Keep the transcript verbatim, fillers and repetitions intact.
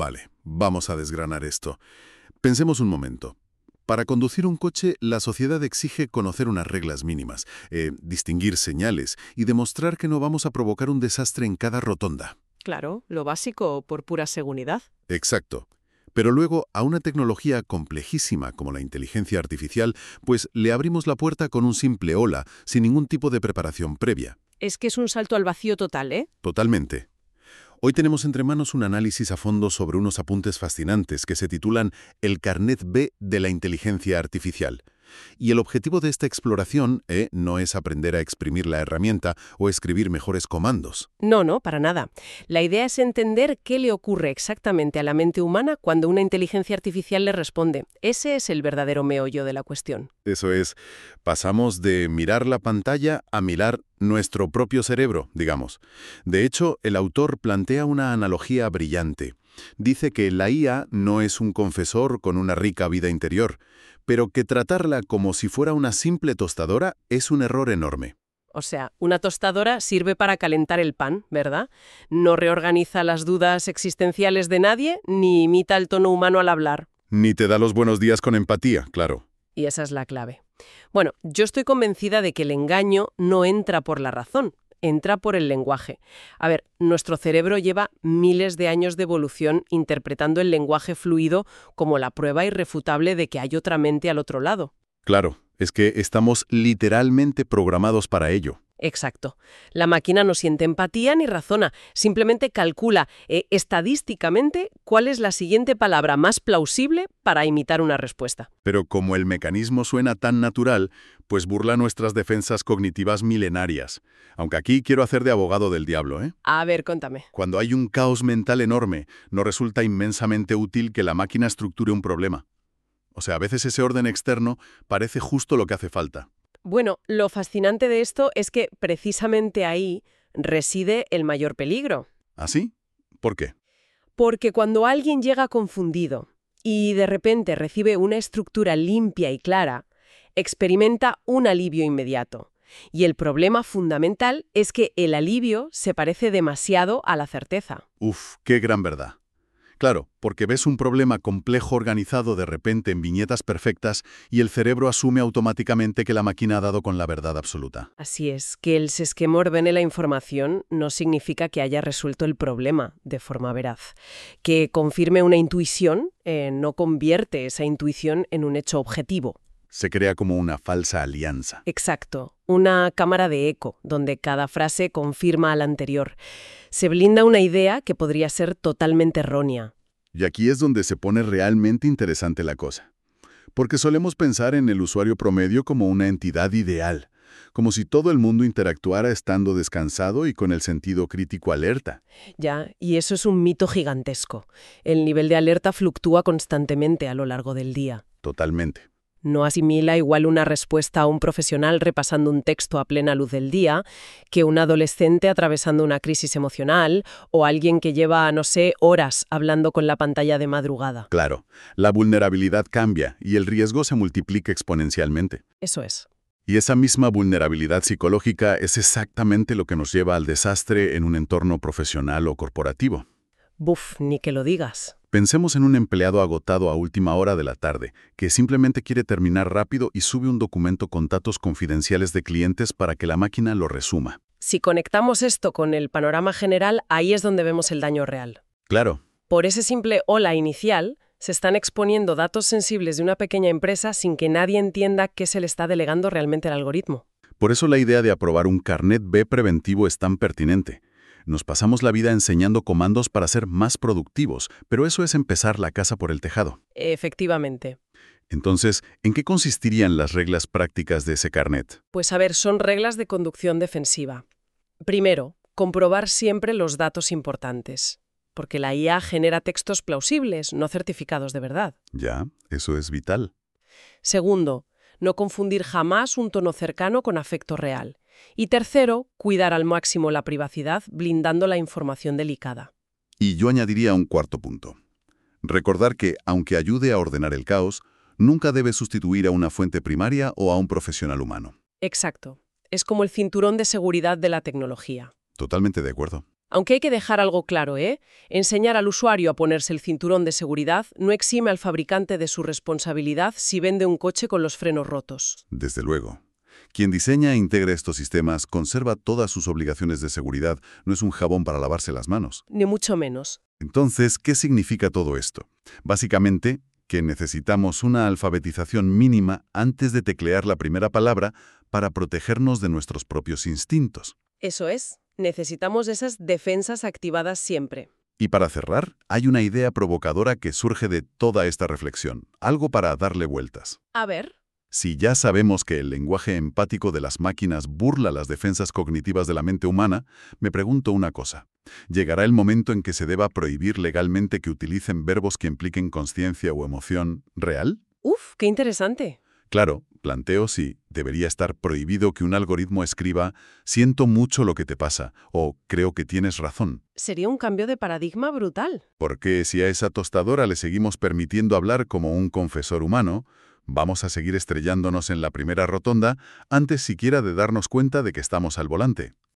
Vale, vamos a desgranar esto. Pensemos un momento. Para conducir un coche, la sociedad exige conocer unas reglas mínimas, eh, distinguir señales y demostrar que no vamos a provocar un desastre en cada rotonda. Claro, lo básico por pura seguridad. Exacto. Pero luego, a una tecnología complejísima como la inteligencia artificial, pues le abrimos la puerta con un simple hola, sin ningún tipo de preparación previa. Es que es un salto al vacío total, ¿eh? Totalmente. Hoy tenemos entre manos un análisis a fondo sobre unos apuntes fascinantes que se titulan El Carnet B de la inteligencia artificial. Y el objetivo de esta exploración eh, no es aprender a exprimir la herramienta o escribir mejores comandos. No, no, para nada. La idea es entender qué le ocurre exactamente a la mente humana cuando una inteligencia artificial le responde. Ese es el verdadero meollo de la cuestión. Eso es, pasamos de mirar la pantalla a mirar nuestro propio cerebro, digamos. De hecho, el autor plantea una analogía brillante. Dice que la I A no es un confesor con una rica vida interior, pero que tratarla como si fuera una simple tostadora es un error enorme. O sea, una tostadora sirve para calentar el pan, ¿verdad? No reorganiza las dudas existenciales de nadie, ni imita el tono humano al hablar. Ni te da los buenos días con empatía, claro. Y esa es la clave. Bueno, yo estoy convencida de que el engaño no entra por la razón, entra por el lenguaje. A ver, nuestro cerebro lleva miles de años de evolución interpretando el lenguaje fluido como la prueba irrefutable de que hay otra mente al otro lado. Claro, es que estamos literalmente programados para ello. Exacto. La máquina no siente empatía ni razona, simplemente calcula eh, estadísticamente cuál es la siguiente palabra más plausible para imitar una respuesta. Pero como el mecanismo suena tan natural, pues burla nuestras defensas cognitivas milenarias. Aunque aquí quiero hacer de abogado del diablo, ¿eh? A ver, contame. Cuando hay un caos mental enorme, nos resulta inmensamente útil que la máquina estructure un problema. O sea, a veces ese orden externo parece justo lo que hace falta. Bueno, lo fascinante de esto es que precisamente ahí reside el mayor peligro. ¿Ah, sí? ¿Por qué? Porque cuando alguien llega confundido y de repente recibe una estructura limpia y clara, experimenta un alivio inmediato. Y el problema fundamental es que el alivio se parece demasiado a la certeza. Uf, qué gran verdad. Claro, porque ves un problema complejo organizado de repente en viñetas perfectas y el cerebro asume automáticamente que la máquina ha dado con la verdad absoluta. Así es, que el sesquema ordene la información no significa que haya resuelto el problema de forma veraz. Que confirme una intuición eh, no convierte esa intuición en un hecho objetivo. Se crea como una falsa alianza. Exacto, una cámara de eco, donde cada frase confirma a la anterior. Se blinda una idea que podría ser totalmente errónea. Y aquí es donde se pone realmente interesante la cosa. Porque solemos pensar en el usuario promedio como una entidad ideal, como si todo el mundo interactuara estando descansado y con el sentido crítico alerta. Ya, y eso es un mito gigantesco. El nivel de alerta fluctúa constantemente a lo largo del día. Totalmente. No asimila igual una respuesta a un profesional repasando un texto a plena luz del día que un adolescente atravesando una crisis emocional o alguien que lleva, no sé, horas hablando con la pantalla de madrugada. Claro, la vulnerabilidad cambia y el riesgo se multiplica exponencialmente. Eso es. Y esa misma vulnerabilidad psicológica es exactamente lo que nos lleva al desastre en un entorno profesional o corporativo. Buf, ni que lo digas. Pensemos en un empleado agotado a última hora de la tarde, que simplemente quiere terminar rápido y sube un documento con datos confidenciales de clientes para que la máquina lo resuma. Si conectamos esto con el panorama general, ahí es donde vemos el daño real. Claro. Por ese simple hola inicial, se están exponiendo datos sensibles de una pequeña empresa sin que nadie entienda qué se le está delegando realmente al algoritmo. Por eso la idea de aprobar un carnet B preventivo es tan pertinente. Nos pasamos la vida enseñando comandos para ser más productivos, pero eso es empezar la casa por el tejado. Efectivamente. Entonces, ¿en qué consistirían las reglas prácticas de ese carnet? Pues a ver, son reglas de conducción defensiva. Primero, comprobar siempre los datos importantes, porque la I A genera textos plausibles, no certificados de verdad. Ya, eso es vital. Segundo, no confundir jamás un tono cercano con afecto real. Y tercero, cuidar al máximo la privacidad, blindando la información delicada. Y yo añadiría un cuarto punto. Recordar que, aunque ayude a ordenar el caos, nunca debe sustituir a una fuente primaria o a un profesional humano. Exacto. Es como el cinturón de seguridad de la tecnología. Totalmente de acuerdo. Aunque hay que dejar algo claro, ¿eh? Enseñar al usuario a ponerse el cinturón de seguridad no exime al fabricante de su responsabilidad si vende un coche con los frenos rotos. Desde luego. Quien diseña e integra estos sistemas conserva todas sus obligaciones de seguridad, no es un jabón para lavarse las manos. Ni mucho menos. Entonces, ¿qué significa todo esto? Básicamente, que necesitamos una alfabetización mínima antes de teclear la primera palabra para protegernos de nuestros propios instintos. Eso es. Necesitamos esas defensas activadas siempre. Y para cerrar, hay una idea provocadora que surge de toda esta reflexión, algo para darle vueltas. A ver. Si ya sabemos que el lenguaje empático de las máquinas burla las defensas cognitivas de la mente humana, me pregunto una cosa. ¿Llegará el momento en que se deba prohibir legalmente que utilicen verbos que impliquen consciencia o emoción real? Uf, qué interesante. Claro, planteo si debería estar prohibido que un algoritmo escriba «siento mucho lo que te pasa» o «creo que tienes razón». Sería un cambio de paradigma brutal. Porque si a esa tostadora le seguimos permitiendo hablar como un confesor humano, vamos a seguir estrellándonos en la primera rotonda antes siquiera de darnos cuenta de que estamos al volante.